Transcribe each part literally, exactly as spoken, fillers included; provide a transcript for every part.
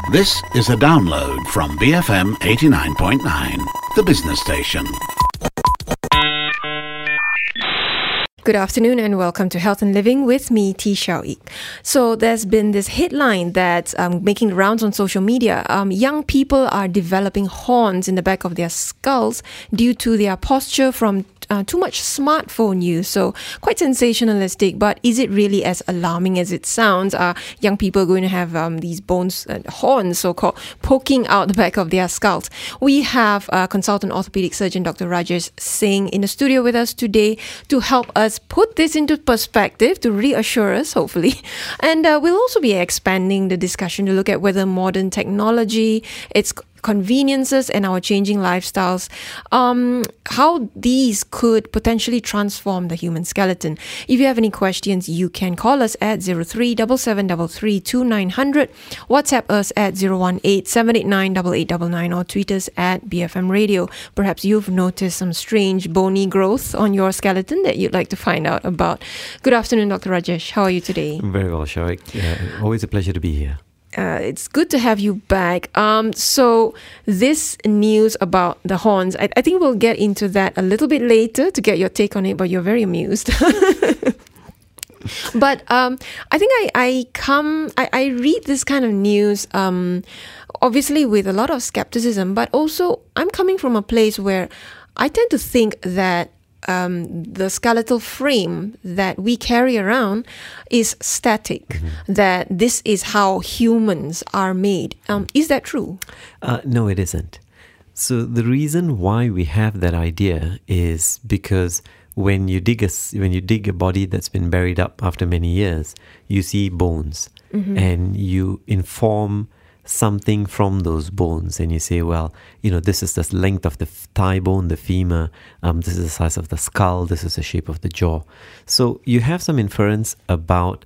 This is a download from B F M eighty-nine point nine, the business station. Good afternoon and welcome to Health and Living with me, T. Xiao Ik. So there's been this headline that's um, making the rounds on social media. Um, young people are developing horns in the back of their skulls due to their posture from Uh, too much smartphone use. So quite sensationalistic, but is it really as alarming as it sounds? Are young people going to have um, these bones, uh, horns so-called, poking out the back of their skulls? We have uh, consultant orthopedic surgeon Doctor Rajesh Singh in the studio with us today to help us put this into perspective, to reassure us, hopefully. And uh, we'll also be expanding the discussion to look at whether modern technology, its conveniences and our changing lifestyles, um, how these could potentially transform the human skeleton. If you have any questions, you can call us at zero three seven seven three three two nine zero zero, WhatsApp us at zero one eight seven eight nine eight eight nine nine, or tweet us at B F M Radio. Perhaps you've noticed some strange bony growth on your skeleton that you'd like to find out about. Good afternoon, Doctor Rajesh. How are you today? Very well, Xiao Ik. Uh, always a pleasure to be here. Uh, it's good to have you back. Um, so this news about the horns, I, I think we'll get into that a little bit later to get your take on it, but you're very amused. But um, I think I, I come, I, I read this kind of news, um, obviously with a lot of skepticism, but also I'm coming from a place where I tend to think that Um, the skeletal frame that we carry around is static, mm-hmm. that this is how humans are made. Um, is that true? Uh, no, it isn't. So the reason why we have that idea is because when you dig a, when you dig a body that's been buried up after many years, you see bones, mm-hmm. and you inform something from those bones, and you say, well, you know, this is the length of the thigh bone, the femur, um, this is the size of the skull, this is the shape of the jaw. So you have some inference about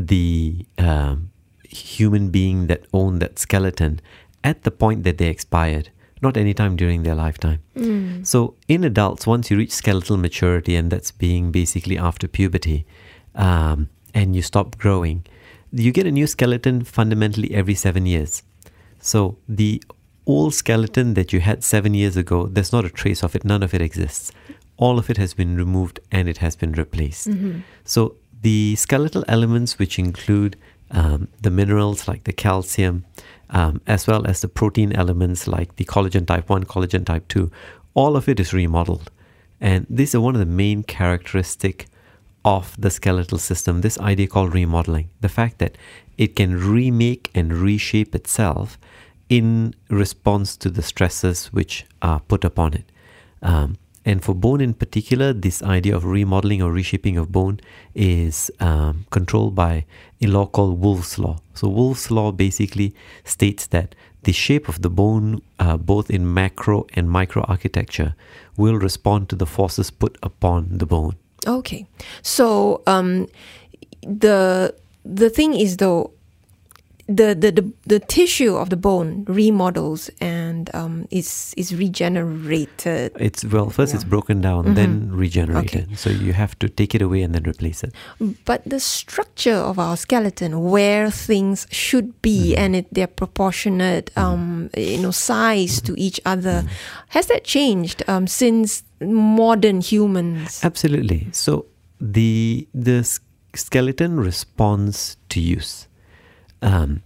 the um, human being that owned that skeleton at the point that they expired, not any time during their lifetime. Mm. So in adults, once you reach skeletal maturity, and that's being basically after puberty, um, and you stop growing, you get a new skeleton fundamentally every seven years. So the old skeleton that you had seven years ago, there's not a trace of it. None of it exists. All of it has been removed and it has been replaced. Mm-hmm. So the skeletal elements, which include um, the minerals like the calcium, um, as well as the protein elements like the collagen type one, collagen type two, all of it is remodeled. And these are one of the main characteristics of the skeletal system, this idea called remodeling, the fact that it can remake and reshape itself in response to the stresses which are put upon it. Um, and for bone in particular, this idea of remodeling or reshaping of bone is um, controlled by a law called Wolff's Law. So Wolff's Law basically states that the shape of the bone, uh, both in macro and micro architecture, will respond to the forces put upon the bone. Okay, so um, the the thing is though, the, the, the, the tissue of the bone remodels and um, is is regenerated. It's well, first yeah. it's broken down, mm-hmm. then regenerated. Okay. So you have to take it away and then replace it. But the structure of our skeleton, where things should be, mm-hmm. and it, they're proportionate, um, you know, size to each other, mm-hmm. has that changed um, since modern humans? Absolutely. So the the skeleton responds to use. Um,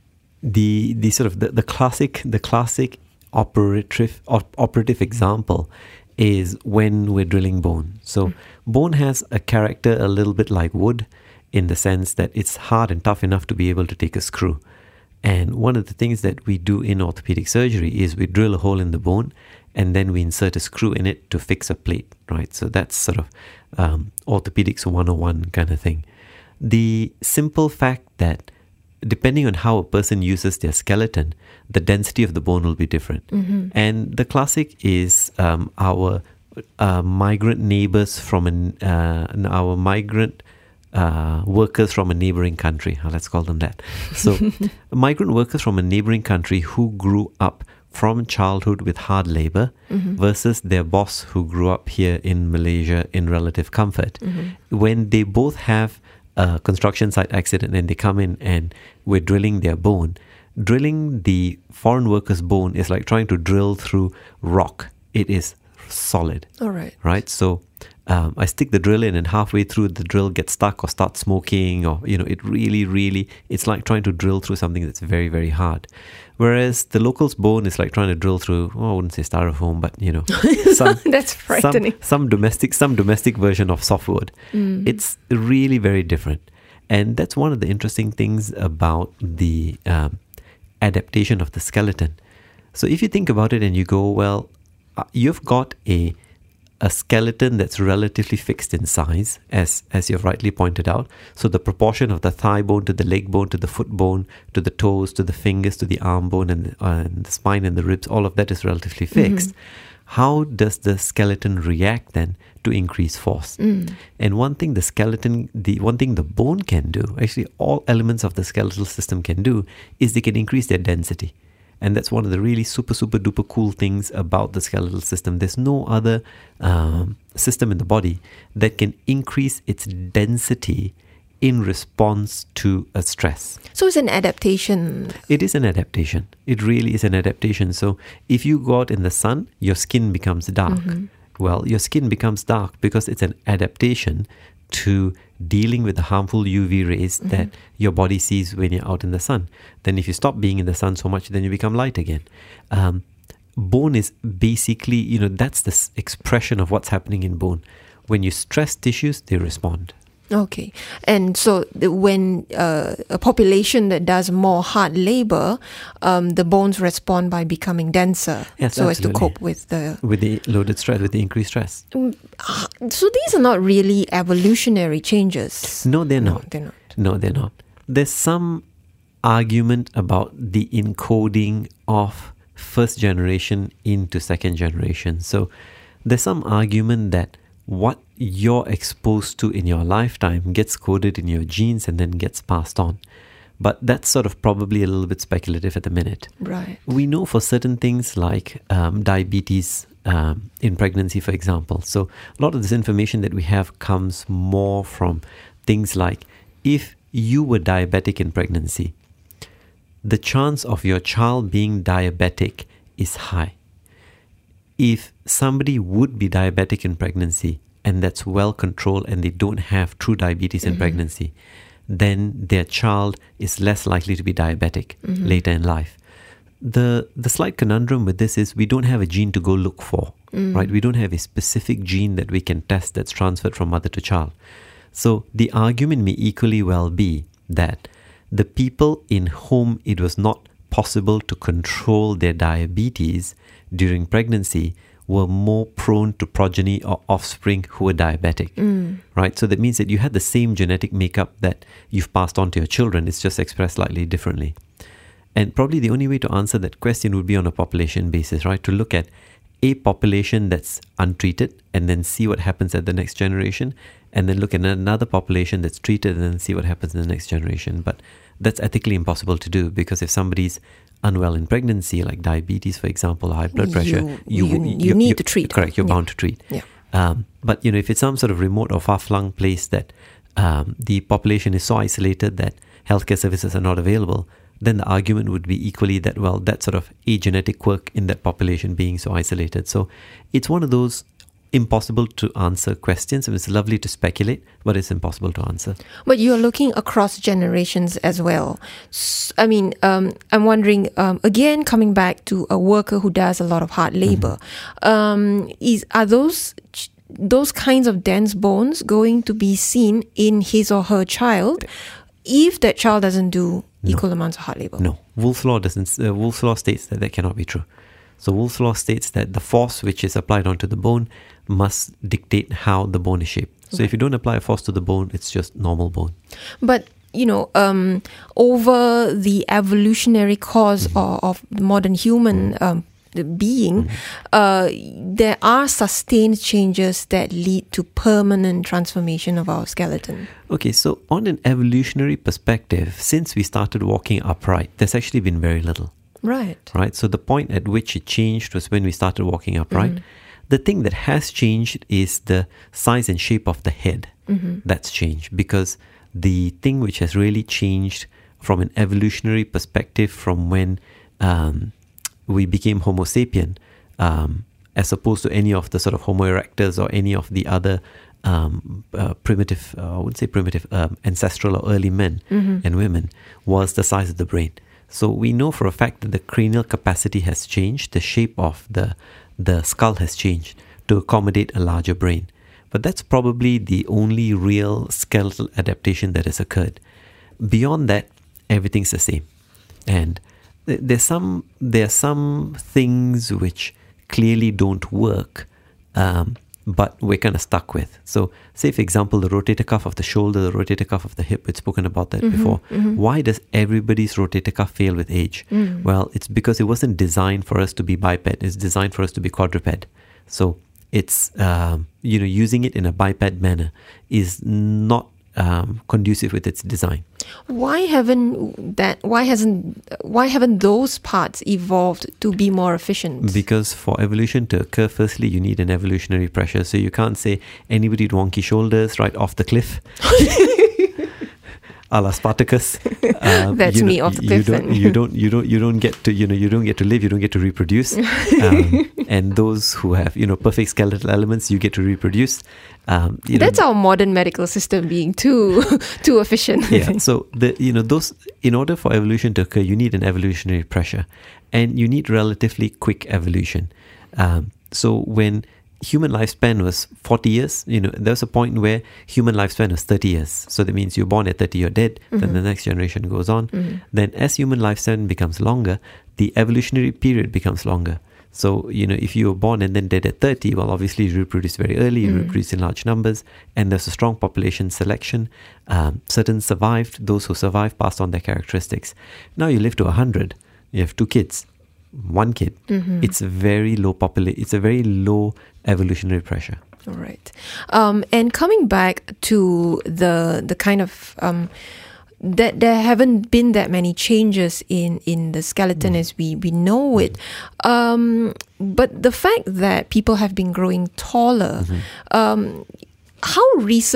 the the sort of the, the classic the classic operative op- operative example is when we're drilling bone. So mm. bone has a character a little bit like wood, in the sense that it's hard and tough enough to be able to take a screw. And one of the things that we do in orthopedic surgery is we drill a hole in the bone, and then we insert a screw in it to fix a plate, right? So that's sort of um, orthopedics one oh one kind of thing. The simple fact that depending on how a person uses their skeleton, the density of the bone will be different. Mm-hmm. And the classic is um, our uh, migrant neighbors from an, uh, our migrant Uh, workers from a neighboring country. Uh, let's call them that. So migrant workers from a neighboring country who grew up from childhood with hard labor, mm-hmm. versus their boss who grew up here in Malaysia in relative comfort. Mm-hmm. When they both have a construction site accident and they come in and we're drilling their bone, drilling the foreign worker's bone is like trying to drill through rock. It is solid. All right. Right? So um, I stick the drill in, and halfway through the drill gets stuck or starts smoking, or, you know, it really, really, it's like trying to drill through something that's very, very hard. Whereas the local's bone is like trying to drill through, oh, I wouldn't say styrofoam, but, you know, some, that's frightening. Some, some domestic, some domestic version of softwood. Mm. It's really very different. And that's one of the interesting things about the um, adaptation of the skeleton. So if you think about it and you go, well, uh, you've got a a skeleton that's relatively fixed in size, as as you've rightly pointed out. So the proportion of the thigh bone to the leg bone to the foot bone to the toes to the fingers to the arm bone and the, uh, and the spine and the ribs, all of that is relatively fixed. Mm-hmm. How does the skeleton react then to increase force? Mm. And one thing the skeleton, the one thing the bone can do, actually all elements of the skeletal system can do, is they can increase their density. And that's one of the really super, super duper cool things about the skeletal system. There's no other um, system in the body that can increase its density in response to a stress. So it's an adaptation. It is an adaptation. It really is an adaptation. So if you go out in the sun, your skin becomes dark. Mm-hmm. Well, your skin becomes dark because it's an adaptation to dealing with the harmful U V rays mm-hmm. that your body sees when you're out in the sun. Then if you stop being in the sun so much, then you become light again. Um, bone is basically, you know, that's the s- expression of what's happening in bone. When you stress tissues, they respond. Okay. And so the, when uh, a population that does more hard labor, um, the bones respond by becoming denser, yes, so absolutely. as to cope with the... With the loaded stress, with the increased stress. Um, so these are not really evolutionary changes. No, they're no, not. They're not. No, they're not. There's some argument about the encoding of first generation into second generation. So there's some argument that what you're exposed to in your lifetime gets coded in your genes and then gets passed on. But that's sort of probably a little bit speculative at the minute. Right. We know for certain things like um, diabetes um, in pregnancy, for example. So a lot of this information that we have comes more from things like if you were diabetic in pregnancy, the chance of your child being diabetic is high. If somebody would be diabetic in pregnancy and that's well controlled and they don't have true diabetes mm-hmm. in pregnancy, then their child is less likely to be diabetic mm-hmm. later in life. The the slight conundrum with this is we don't have a gene to go look for, mm. right? We don't have a specific gene that we can test that's transferred from mother to child. So the argument may equally well be that the people in whom it was not possible to control their diabetes during pregnancy were more prone to progeny or offspring who were diabetic, mm. right? So that means that you had the same genetic makeup that you've passed on to your children. It's just expressed slightly differently. And probably the only way to answer that question would be on a population basis, right? To look at a population that's untreated and then see what happens at the next generation, and then look at another population that's treated and then see what happens in the next generation. But that's ethically impossible to do, because if somebody's unwell in pregnancy, like diabetes, for example, high blood pressure, you, you, you, you, you need you, to treat. Correct, you're yeah. bound to treat. Yeah. Um, but, you know, if it's some sort of remote or far-flung place that um, the population is so isolated that healthcare services are not available, then the argument would be equally that, well, that's sort of a genetic quirk in that population being so isolated. So it's one of those impossible to answer questions. It's lovely to speculate, but it's impossible to answer. But you're looking across generations as well. So, I mean, um, I'm wondering, um, again, coming back to a worker who does a lot of hard labor, mm-hmm. um, is are those those kinds of dense bones going to be seen in his or her child if that child doesn't do no. equal amounts of hard labor? No. Wolff's Law doesn't. Uh, Wolff's Law states that that cannot be true. So Wolff's Law states that the force which is applied onto the bone must dictate how the bone is shaped. So okay. if you don't apply a force to the bone, it's just normal bone. But, you know, um, over the evolutionary course mm-hmm. of, of the modern human um, being, mm-hmm. uh, there are sustained changes that lead to permanent transformation of our skeleton. Okay, so on an evolutionary perspective, since we started walking upright, there's actually been very little. Right. Right. So the point at which it changed was when we started walking upright. Mm-hmm. The thing that has changed is the size and shape of the head. Mm-hmm. That's changed, because the thing which has really changed from an evolutionary perspective from when um, we became Homo sapien, um, as opposed to any of the sort of Homo erectus or any of the other um, uh, primitive, uh, I wouldn't say primitive, um, ancestral or early men mm-hmm. and women, was the size of the brain. So we know for a fact that the cranial capacity has changed, the shape of the the skull has changed to accommodate a larger brain. But that's probably the only real skeletal adaptation that has occurred. Beyond that, everything's the same. And th- there's some there are some things which clearly don't work, um, but we're kind of stuck with. So, say for example, the rotator cuff of the shoulder, the rotator cuff of the hip, we've spoken about that mm-hmm, before. Mm-hmm. Why does everybody's rotator cuff fail with age? Mm. Well, it's because it wasn't designed for us to be biped. It's designed for us to be quadruped. So, it's, um, you know, using it in a biped manner is not um, conducive with its design. Why haven't that? Why hasn't? Why haven't those parts evolved to be more efficient? Because for evolution to occur, firstly, you need an evolutionary pressure. So you can't say anybody with wonky shoulders right off the cliff, a la Spartacus. Um, That's you know, me off the cliff. You don't, you don't. You don't. You don't get to. You know. You don't get to live. You don't get to reproduce. Um, and those who have, you know, perfect skeletal elements, you get to reproduce. Um, you That's know, our modern medical system being too too efficient. Yeah. So the you know those in order for evolution to occur, you need an evolutionary pressure, and you need relatively quick evolution. Um, so when human lifespan was forty years, you know, there was a point where human lifespan was thirty years. So that means you're born at thirty, you're dead. Mm-hmm. Then the next generation goes on. Mm-hmm. Then as human lifespan becomes longer, the evolutionary period becomes longer. So, you know, if you were born and then dead at thirty, well, obviously you reproduce very early, you mm. reproduce in large numbers, and there's a strong population selection. Um, certain survived, those who survived passed on their characteristics. Now you live to one hundred, you have two kids, one kid. Mm-hmm. It's a very low popula- It's a very low evolutionary pressure. All right. Um, and coming back to the the kind of... Um, that there haven't been that many changes in, in the skeleton mm. as we, we know it. Um, but the fact that people have been growing taller, mm-hmm. um, how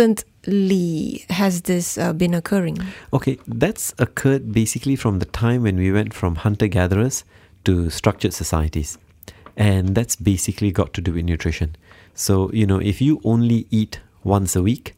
recently has this uh, been occurring? Okay, that's occurred basically from the time when we went from hunter-gatherers to structured societies. And that's basically got to do with nutrition. So, you know, if you only eat once a week,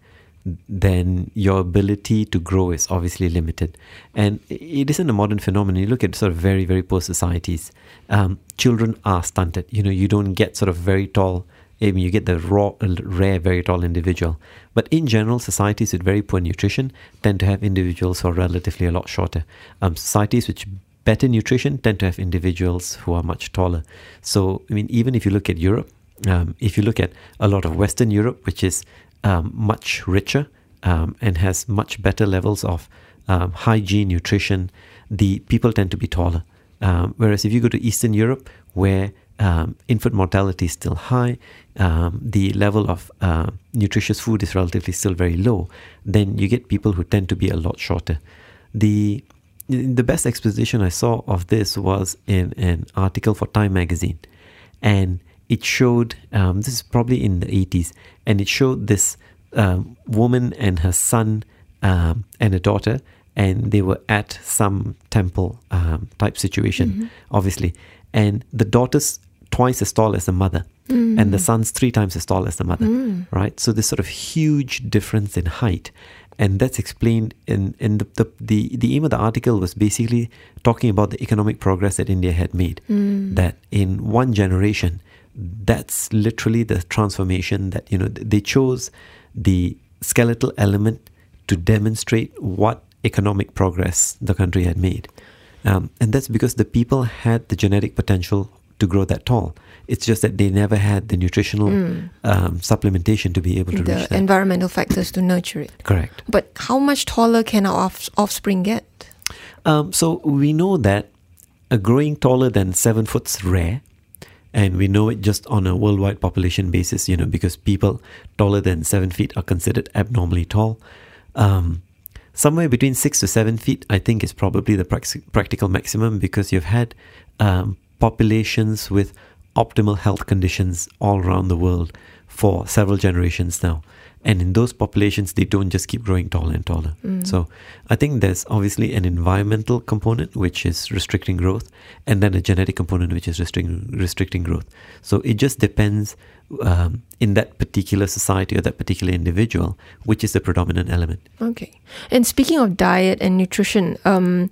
then your ability to grow is obviously limited. And it isn't a modern phenomenon. You look at sort of very, very poor societies. Um, children are stunted. You know, you don't get sort of very tall. I mean, you get the raw, rare, very tall individual. But in general, societies with very poor nutrition tend to have individuals who are relatively a lot shorter. Um, societies which better nutrition tend to have individuals who are much taller. So, I mean, even if you look at Europe, um, if you look at a lot of Western Europe, which is Um, much richer um, and has much better levels of um, hygiene, nutrition, the people tend to be taller. Um, whereas if you go to Eastern Europe, where um, infant mortality is still high, um, the level of uh, nutritious food is relatively still very low, then you get people who tend to be a lot shorter. The the best exposition I saw of this was in an article for Time magazine, and it showed, um, this is probably in the eighties, and it showed this um, woman and her son um, and a daughter, and they were at some temple um, type situation, mm-hmm. obviously. And the daughter's twice as tall as the mother, mm. and the son's three times as tall as the mother, mm. right? So this sort of huge difference in height. And that's explained in, in the, the, the, the aim of the article was basically talking about the economic progress that India had made, mm. that in one generation, that's literally the transformation that, you know, they chose the skeletal element to demonstrate what economic progress the country had made. Um, and that's because the people had the genetic potential to grow that tall. It's just that they never had the nutritional mm. um, supplementation to be able to the reach that. The environmental factors to nurture it. Correct. But how much taller can our off- offspring get? Um, so we know that a growing taller than seven foot's rare. And we know it just on a worldwide population basis, you know, because people taller than seven feet are considered abnormally tall. Um, somewhere between six to seven feet, I think, is probably the prax- practical maximum, because you've had um, populations with optimal health conditions all around the world for several generations now. And in those populations, they don't just keep growing taller and taller. Mm. So I think there's obviously an environmental component, which is restricting growth, and then a genetic component, which is restricting restricting growth. So it just depends um, in that particular society or that particular individual, which is the predominant element. Okay. And speaking of diet and nutrition, um,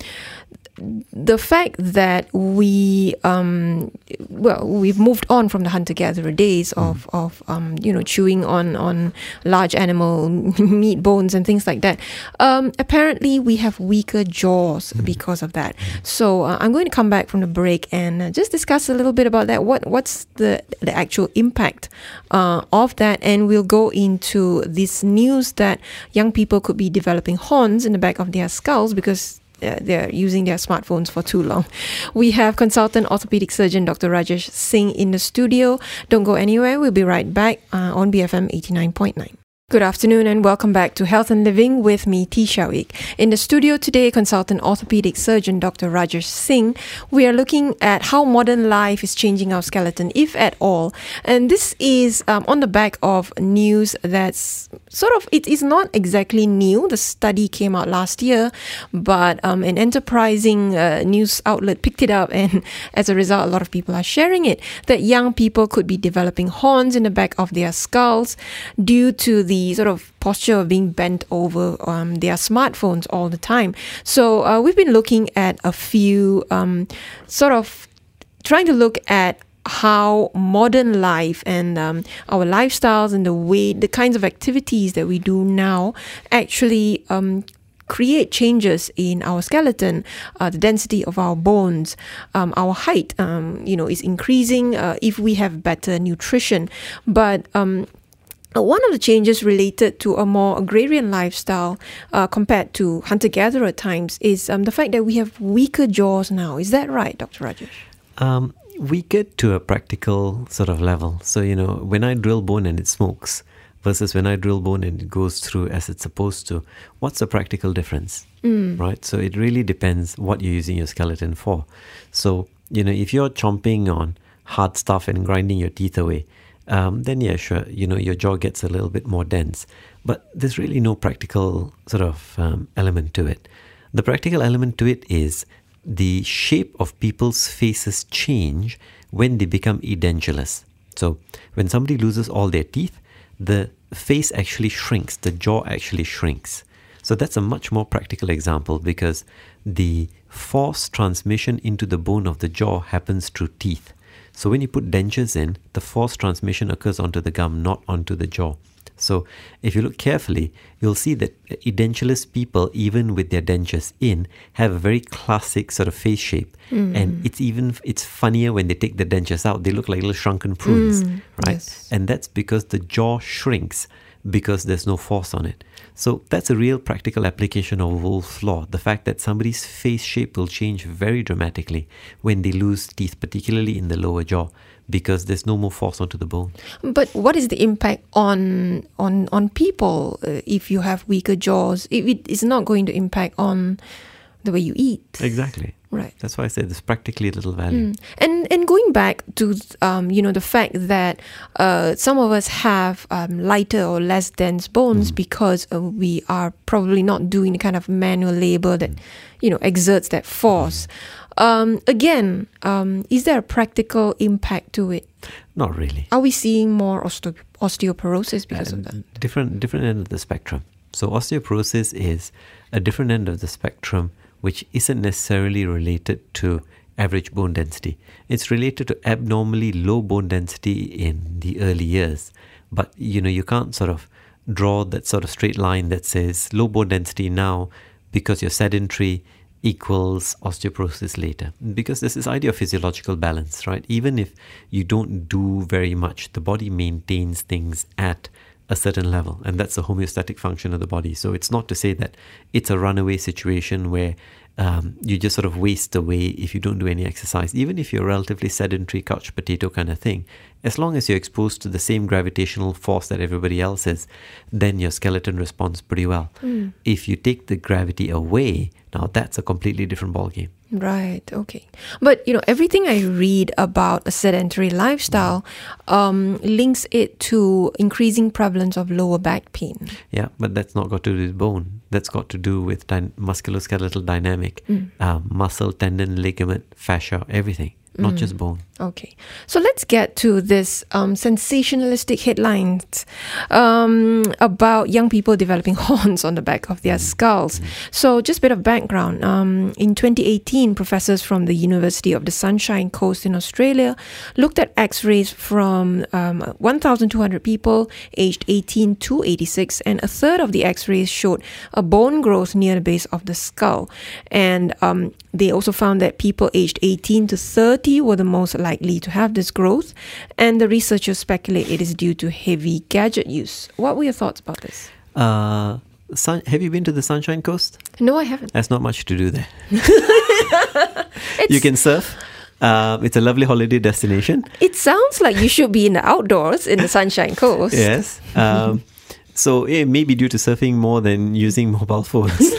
the fact that we, um, well, we've moved on from the hunter-gatherer days of, mm. of um, you know, chewing on, on large animal meat bones and things like that. Um, apparently, we have weaker jaws mm. because of that. So uh, I'm going to come back from the break and uh, just discuss a little bit about that. What What's the, the actual impact uh, of that? And we'll go into this news that young people could be developing horns in the back of their skulls because Uh, they're using their smartphones for too long. We have consultant orthopedic surgeon Doctor Rajesh Singh in the studio. Don't go anywhere. We'll be right back uh, on B F M eighty-nine point nine. Good afternoon and welcome back to Health and Living with me, T. Shawik. In the studio today, consultant orthopedic surgeon Doctor Rajesh Singh. We are looking at how modern life is changing our skeleton, if at all. And this is um, on the back of news that's sort of, it is not exactly new. The study came out last year, but um, an enterprising uh, news outlet picked it up, and as a result, a lot of people are sharing it, that young people could be developing horns in the back of their skulls due to the The sort of posture of being bent over um, their smartphones all the time. So uh, we've been looking at a few um, sort of trying to look at how modern life and um, our lifestyles and the way, the kinds of activities that we do now actually um, create changes in our skeleton, uh, the density of our bones, um, our height, um, you know, is increasing uh, if we have better nutrition. But um, one of the changes related to a more agrarian lifestyle uh, compared to hunter-gatherer times is um, the fact that we have weaker jaws now. Is that right, Doctor Rajesh? Um, weaker to a practical sort of level. So, you know, when I drill bone and it smokes versus when I drill bone and it goes through as it's supposed to, what's the practical difference, mm. right? So it really depends what you're using your skeleton for. So, you know, if you're chomping on hard stuff and grinding your teeth away, Um, then yeah, sure, you know, your jaw gets a little bit more dense. But there's really no practical sort of um, element to it. The practical element to it is the shape of people's faces change when they become edentulous. So when somebody loses all their teeth, the face actually shrinks, the jaw actually shrinks. So that's a much more practical example because the force transmission into the bone of the jaw happens through teeth. So when you put dentures in, the force transmission occurs onto the gum, not onto the jaw. So if you look carefully, you'll see that edentulous people, even with their dentures in, have a very classic sort of face shape. Mm. And it's even, it's funnier when they take the dentures out. They look like little shrunken prunes, mm, right? Yes. And that's because the jaw shrinks because there's no force on it. So that's a real practical application of Wolff's Law, the fact that somebody's face shape will change very dramatically when they lose teeth, particularly in the lower jaw, because there's no more force onto the bone. But what is the impact on on on people uh, if you have weaker jaws? If it is not going to impact on the way you eat. Exactly. Right. That's why I said there's practically little value. Mm. And and going back to um, you know, the fact that uh, some of us have um, lighter or less dense bones mm. because uh, we are probably not doing the kind of manual labor that mm. you know, exerts that force. Mm. Um, again, um, is there a practical impact to it? Not really. Are we seeing more osteo- osteoporosis because uh, of that? Different different end of the spectrum. So osteoporosis is a different end of the spectrum, which isn't necessarily related to average bone density. It's related to abnormally low bone density in the early years. But, you know, you can't sort of draw that sort of straight line that says low bone density now because you're sedentary equals osteoporosis later. Because there's this idea of physiological balance, right? Even if you don't do very much, the body maintains things at a certain level, and that's the homeostatic function of the body. So it's not to say that it's a runaway situation where um, you just sort of waste away if you don't do any exercise. Even if you're a relatively sedentary couch potato kind of thing, as long as you're exposed to the same gravitational force that everybody else is, then your skeleton responds pretty well. Mm. If you take the gravity away, now that's a completely different ballgame. Right, okay. But, you know, everything I read about a sedentary lifestyle um, links it to increasing prevalence of lower back pain. Yeah, but that's not got to do with bone. That's got to do with dy- musculoskeletal dynamic, Mm. uh, muscle, tendon, ligament, fascia, everything, not Mm. just bone. Okay, so let's get to this um, sensationalistic headlines um, about young people developing horns on the back of their skulls. So just a bit of background. Um, in twenty eighteen, professors from the University of the Sunshine Coast in Australia looked at x-rays from um, one thousand two hundred people aged eighteen to eighty-six, and a third of the x-rays showed a bone growth near the base of the skull. And um, they also found that people aged eighteen to thirty were the most likely to have this growth, and the researchers speculate it is due to heavy gadget use. What were your thoughts about this? Uh, sun, have you been to the Sunshine Coast? No, I haven't. There's not much to do there. You can surf. Um, it's a lovely holiday destination. It sounds like you should be in the outdoors in the Sunshine Coast. Yes. Um, so it may be due to surfing more than using mobile phones.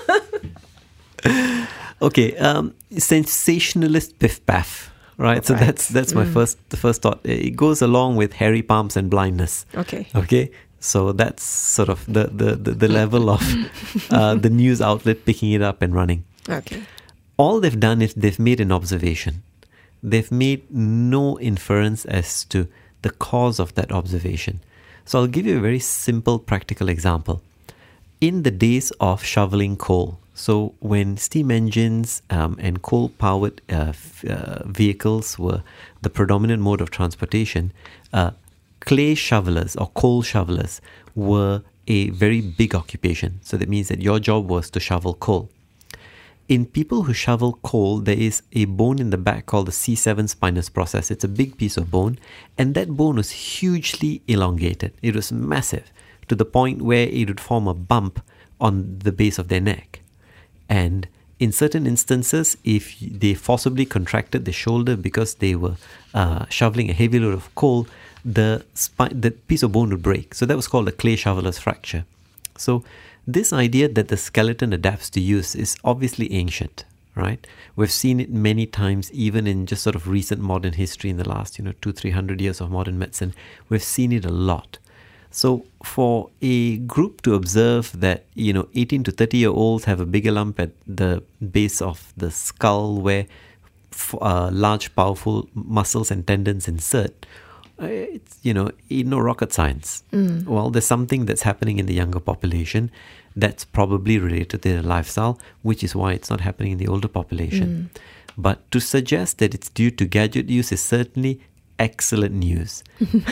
Okay. Um, sensationalist piff paff. Right, so Right. that's that's my Mm. first the first thought. It goes along with hairy palms and blindness. Okay. Okay, so that's sort of the the, the, the level of uh, the news outlet picking it up and running. Okay. All they've done is they've made an observation. They've made no inference as to the cause of that observation. So I'll give you a very simple practical example. In the days of shoveling coal, so when steam engines um, and coal-powered uh, f- uh, vehicles were the predominant mode of transportation, uh, clay shovelers or coal shovelers were a very big occupation. So that means that your job was to shovel coal. In people who shovel coal, there is a bone in the back called the C seven spinous process. It's a big piece of bone, and that bone was hugely elongated. It was massive, to the point where it would form a bump on the base of their neck. And in certain instances, if they forcibly contracted the shoulder because they were uh, shoveling a heavy load of coal, the spi- the piece of bone would break. So that was called a clay shoveler's fracture. So this idea that the skeleton adapts to use is obviously ancient, right? We've seen it many times, even in just sort of recent modern history in the last, you know, two, three hundred years of modern medicine. We've seen it a lot. So for a group to observe that, you know, eighteen to thirty year olds have a bigger lump at the base of the skull where f- uh, large, powerful muscles and tendons insert, uh, it's, you know, no rocket science. Mm. Well, there's something that's happening in the younger population that's probably related to their lifestyle, which is why it's not happening in the older population. Mm. But to suggest that it's due to gadget use is certainly excellent news.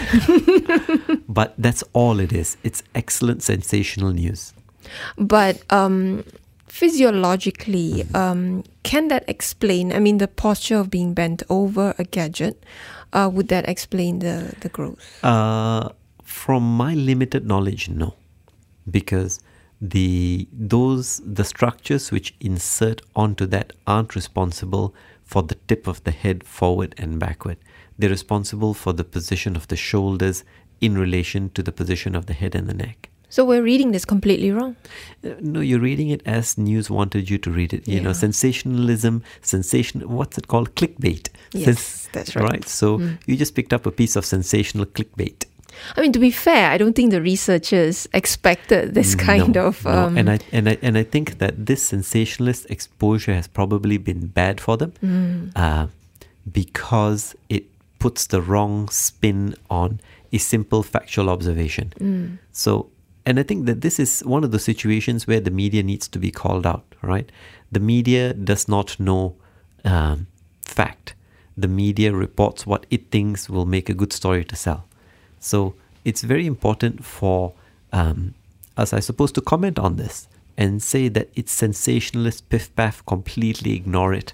But that's all it is. It's excellent, sensational news. But um, physiologically, um, can that explain, I mean, the posture of being bent over a gadget, uh, would that explain the, the growth? Uh, from my limited knowledge, no. Because the those the structures which insert onto that aren't responsible for the tip of the head forward and backward. They're responsible for the position of the shoulders in relation to the position of the head and the neck. So we're reading this completely wrong. Uh, no, you're reading it as news wanted you to read it. You Yeah. know, sensationalism, sensation. What's it called? Clickbait. Yes, Sens- that's right. Right. So Mm. you just picked up a piece of sensational clickbait. I mean, to be fair, I don't think the researchers expected this kind No, of... no. Um, and I and I and I think that this sensationalist exposure has probably been bad for them, Mm. uh, because it puts the wrong spin on a simple factual observation. Mm. So, and I think that this is one of the situations where the media needs to be called out, right? The media does not know um, fact. The media reports what it thinks will make a good story to sell. So it's very important for um, us, I suppose, to comment on this and say that it's sensationalist, piff-paff, completely ignore it.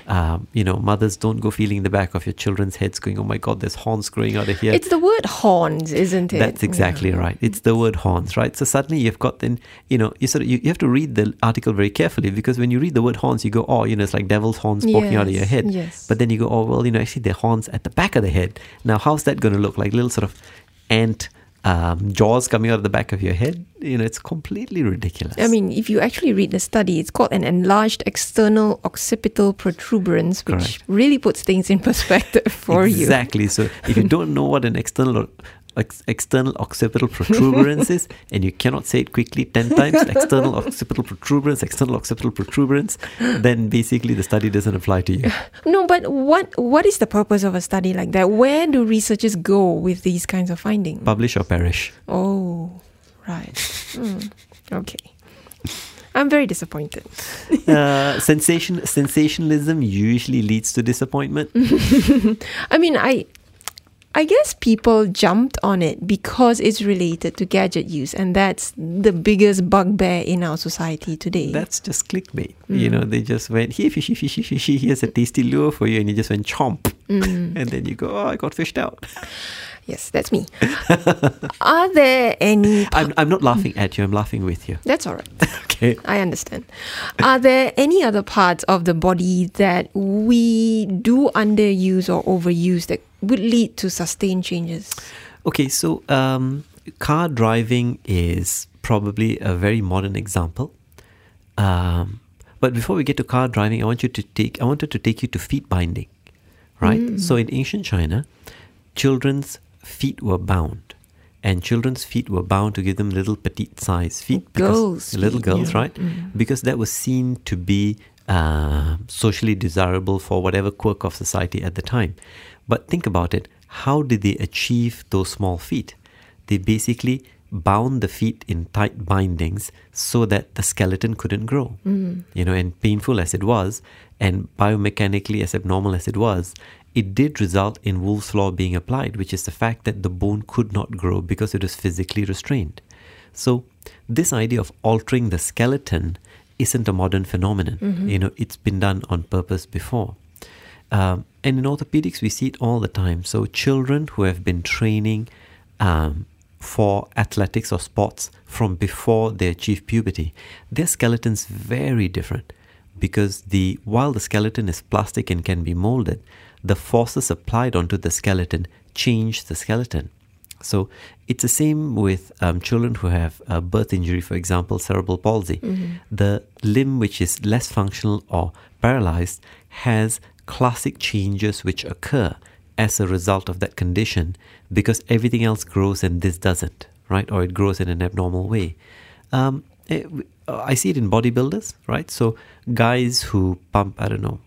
Um, you know, mothers, don't go feeling the back of your children's heads going, oh my God, there's horns growing out of here. It's the word horns, isn't it? That's exactly yeah. right. It's the word horns, right? So suddenly you've got then, you know, you sort of, you, you have to read the article very carefully, because when you read the word horns, you go, oh, you know, it's like devil's horns poking yes, out of your head. Yes. But then you go, oh, well, you know, actually they're horns at the back of the head. Now, how's that going to look? Like little sort of ant um, jaws coming out of the back of your head? You know, it's completely ridiculous. I mean, if you actually read the study, it's called an enlarged external occipital protuberance, which Correct. really puts things in perspective for exactly. you. Exactly. So if you don't know what an external ex- external occipital protuberance is, and you cannot say it quickly ten times, external occipital protuberance, external occipital protuberance, then basically the study doesn't apply to you. No, but what what is the purpose of a study like that? Where do researchers go with these kinds of findings? Publish or perish. Oh, right. Mm, okay. I'm very disappointed. uh, sensation sensationalism usually leads to disappointment. I mean, I I guess people jumped on it because it's related to gadget use, and that's the biggest bugbear in our society today. That's just clickbait. Mm. You know, they just went, here, fishy, fishy, fishy, here's a tasty lure for you, and you just went chomp. Mm. And then you go, oh, I got fished out. Yes, that's me. Are there any... Pa- I'm, I'm not laughing at you, I'm laughing with you. That's all right. Okay. I understand. Are there any other parts of the body that we do underuse or overuse that would lead to sustained changes? Okay, so um, car driving is probably a very modern example. Um, but before we get to car driving, I want you to take I wanted to take you to feet binding, right? Mm. So in ancient China, children's feet were bound, and children's feet were bound to give them little petite size feet, girls, little girls, yeah. right? Mm. Because that was seen to be uh, socially desirable for whatever quirk of society at the time. But think about it. How did they achieve those small feet? They basically bound the feet in tight bindings so that the skeleton couldn't grow. Mm. You know, and painful as it was, and biomechanically as abnormal as it was, it did result in Wolff's Law being applied, which is the fact that the bone could not grow because it was physically restrained. So this idea of altering the skeleton isn't a modern phenomenon. Mm-hmm. You know, it's been done on purpose before. Um, and in orthopedics, we see it all the time. So children who have been training um, for athletics or sports from before they achieve puberty, their skeleton's very different, because the while the skeleton is plastic and can be molded, the forces applied onto the skeleton change the skeleton. So it's the same with um, children who have a birth injury, for example, cerebral palsy. Mm-hmm. The limb which is less functional or paralyzed has classic changes which occur as a result of that condition, because everything else grows and this doesn't, right? Or it grows in an abnormal way. Um, it, I see it in bodybuilders, right? So guys who pump, I don't know,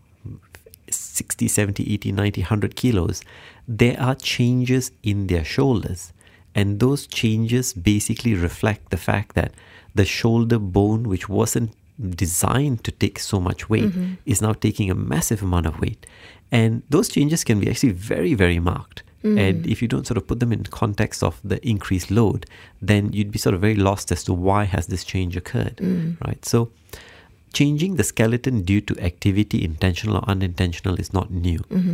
sixty, seventy, eighty, ninety, one hundred kilos, there are changes in their shoulders. And those changes basically reflect the fact that the shoulder bone, which wasn't designed to take so much weight, mm-hmm. is now taking a massive amount of weight. And those changes can be actually very, very marked. Mm. And if you don't sort of put them in context of the increased load, then you'd be sort of very lost as to why has this change occurred, mm. right? So changing the skeleton due to activity, intentional or unintentional, is not new. Mm-hmm.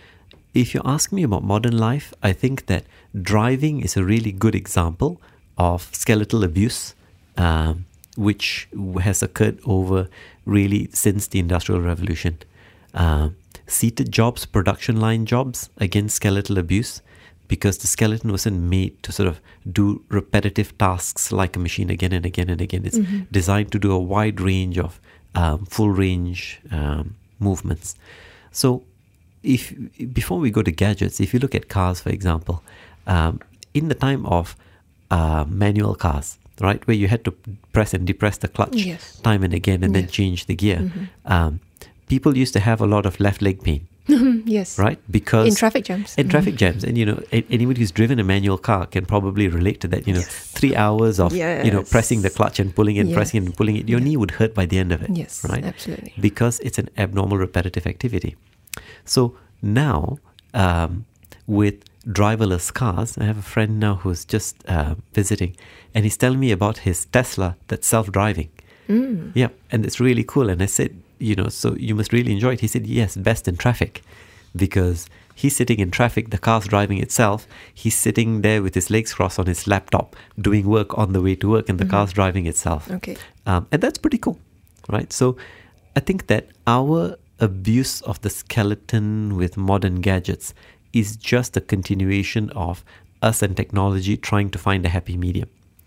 If you ask me about modern life, I think that driving is a really good example of skeletal abuse, um, which has occurred over really since the Industrial Revolution. Uh, seated jobs, production line jobs, again, skeletal abuse, because the skeleton wasn't made to sort of do repetitive tasks like a machine again and again and again. It's mm-hmm. designed to do a wide range of um, full range um, movements. So if before we go to gadgets, if you look at cars, for example, um, in the time of uh, manual cars, right, where you had to press and depress the clutch yes. time and again and yes. then change the gear, mm-hmm. um, people used to have a lot of left leg pain. Yes. Right? Because in traffic jams. In traffic jams. And, you know, anybody who's driven a manual car can probably relate to that. You know, yes. three hours of, yes. you know, pressing the clutch and pulling it, yes. pressing and pulling it. Your yes. knee would hurt by the end of it. Yes, right? Absolutely. Because it's an abnormal repetitive activity. So now, um, with driverless cars, I have a friend now who's just uh, visiting, and he's telling me about his Tesla that's self-driving. Mm. Yeah, and it's really cool. And I said, you know, so you must really enjoy it. He said, yes, best in traffic, because he's sitting in traffic, the car's driving itself, he's sitting there with his legs crossed on his laptop, doing work on the way to work, and the mm-hmm. car's driving itself. Okay. Um, and that's pretty cool, right? So I think that our abuse of the skeleton with modern gadgets is just a continuation of us and technology trying to find a happy medium.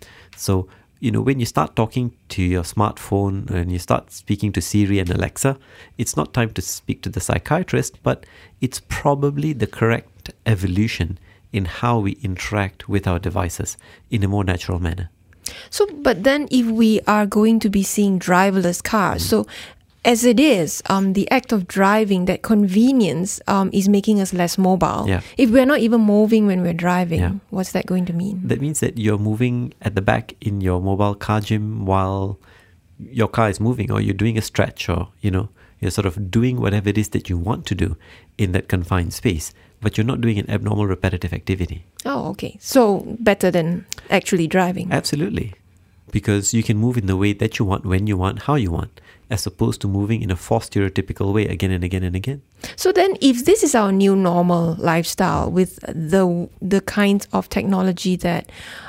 So, you know, when you start talking to your smartphone and you start speaking to Siri and Alexa, it's not time to speak to the psychiatrist, but it's probably the correct evolution in how we interact with our devices in a more natural manner. So, but then if we are going to be seeing driverless cars, mm. so as it is, um, the act of driving, that convenience um, is making us less mobile. Yeah. If we're not even moving when we're driving, yeah. what's that going to mean? That means that you're moving at the back in your mobile car gym while your car is moving, or you're doing a stretch, or, you know, you're sort of doing whatever it is that you want to do in that confined space, but you're not doing an abnormal repetitive activity. Oh, okay. So better than actually driving. Absolutely. Because you can move in the way that you want, when you want, how you want, as opposed to moving in a forced stereotypical way again and again and again. So then if this is our new normal lifestyle with the the kinds of technology that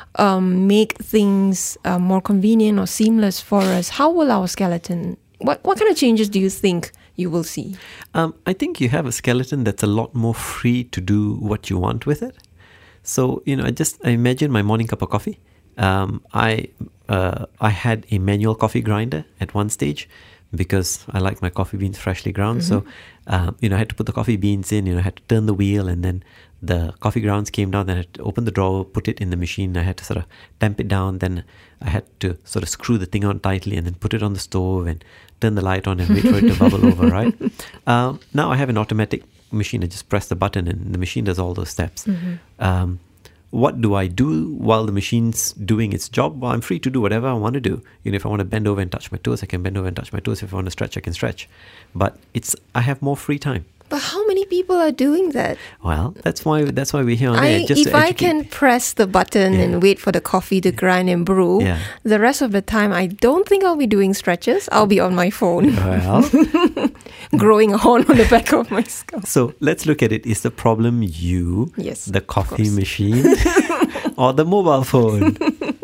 um, make things uh, more convenient or seamless for us, how will our skeleton, what, what kind of changes do you think you will see? Um, I think you have a skeleton that's a lot more free to do what you want with it. So, you know, I just I imagine my morning cup of coffee. Um, I uh, I had a manual coffee grinder at one stage because I like my coffee beans freshly ground. Mm-hmm. So, um, you know, I had to put the coffee beans in, you know, I had to turn the wheel, and then the coffee grounds came down. Then I had to open the drawer, put it in the machine. I had to sort of tamp it down. Then I had to sort of screw the thing on tightly and then put it on the stove and turn the light on and wait for it to bubble over, right? Um, now I have an automatic machine. I just press the button and the machine does all those steps. Mm-hmm. Um, What do I do while the machine's doing its job? Well, I'm free to do whatever I want to do. You know, if I want to bend over and touch my toes, I can bend over and touch my toes. If I want to stretch, I can stretch. But it's I have more free time. But how many people are doing that? Well, that's why that's why we're here on air. I, Just if to I can press the button yeah. and wait for the coffee to grind and brew, yeah. the rest of the time I don't think I'll be doing stretches. I'll be on my phone. Well, growing a horn on the back of my skull. So let's look at it. Is the problem you, yes, the coffee machine, or the mobile phone?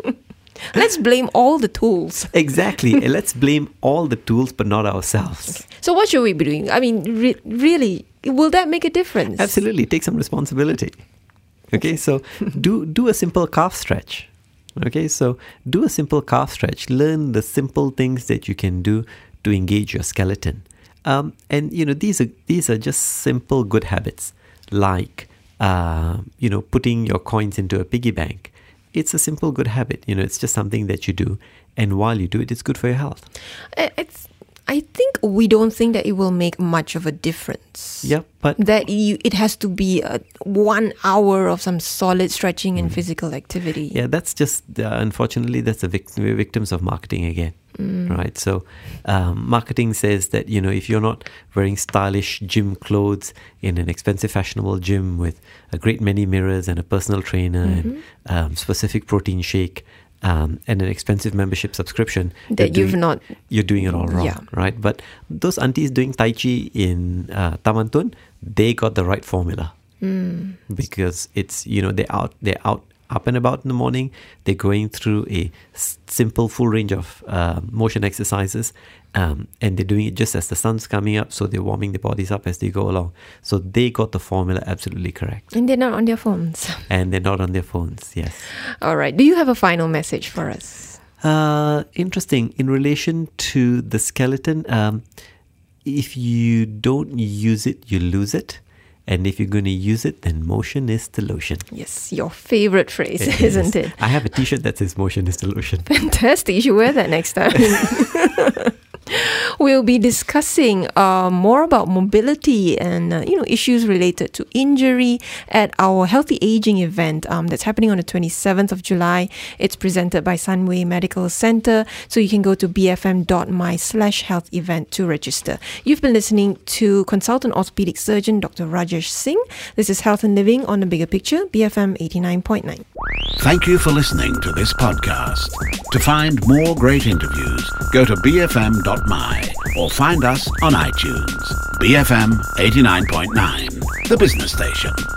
Let's blame all the tools. Exactly. Let's blame all the tools, but not ourselves. Okay. So what should we be doing? I mean, re- really, will that make a difference? Absolutely. Take some responsibility. Okay, so do do a simple calf stretch. Okay, so do a simple calf stretch. Learn the simple things that you can do to engage your skeleton. Um, and, you know, these are these are just simple good habits, like, uh, you know, putting your coins into a piggy bank. It's a simple good habit. You know, it's just something that you do. And while you do it, it's good for your health. It's, I think we don't think that it will make much of a difference. Yeah, but that you, it has to be a one hour of some solid stretching and mm. physical activity. Yeah, that's just, uh, unfortunately, that's the vic- we're victims of marketing again. Mm. Right, so um, marketing says that, you know, if you're not wearing stylish gym clothes in an expensive fashionable gym with a great many mirrors and a personal trainer mm-hmm. and um, specific protein shake um, and an expensive membership subscription, that you've doing, not you're doing it all wrong, yeah. right? But those aunties doing Tai Chi in uh, Taman Tun, they got the right formula mm. because it's, you know, they're out, they're out. up and about in the morning, they're going through a s- simple full range of uh, motion exercises, um, and they're doing it just as the sun's coming up, so they're warming their bodies up as they go along. So they got the formula absolutely correct. And they're not on their phones. And they're not on their phones, yes. All right. Do you have a final message for us? Uh, interesting. In relation to the skeleton, um, if you don't use it, you lose it. And if you're going to use it, then motion is the lotion. Yes, your favorite phrase, it isn't is. it? I have a t-shirt that says motion is the lotion. Fantastic. You should wear that next time. We'll be discussing uh, more about mobility and uh, you know issues related to injury at our Healthy Aging event um, that's happening on the twenty-seventh of July. It's presented by Sunway Medical Center. So you can go to bfm.my slash health event to register. You've been listening to consultant orthopedic surgeon Doctor Rajesh Singh. This is Health and Living on the Bigger Picture, B F M eighty-nine point nine. Thank you for listening to this podcast. To find more great interviews, go to b f m dot my or find us on iTunes. B F M eighty-nine point nine, the business station.